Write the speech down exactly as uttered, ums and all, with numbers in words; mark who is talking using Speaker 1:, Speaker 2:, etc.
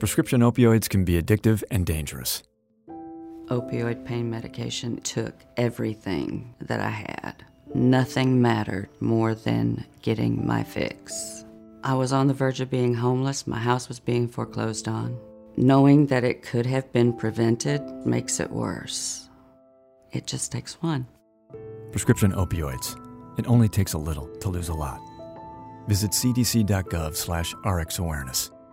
Speaker 1: Prescription opioids can be addictive and dangerous.
Speaker 2: Opioid pain medication took everything that I had. Nothing mattered more than getting my fix. I was on the verge of being homeless. My house was being foreclosed on. Knowing that it could have been prevented makes it worse. It just takes one.
Speaker 1: Prescription opioids. It only takes a little to lose a lot. Visit cdc.gov slash rxawareness.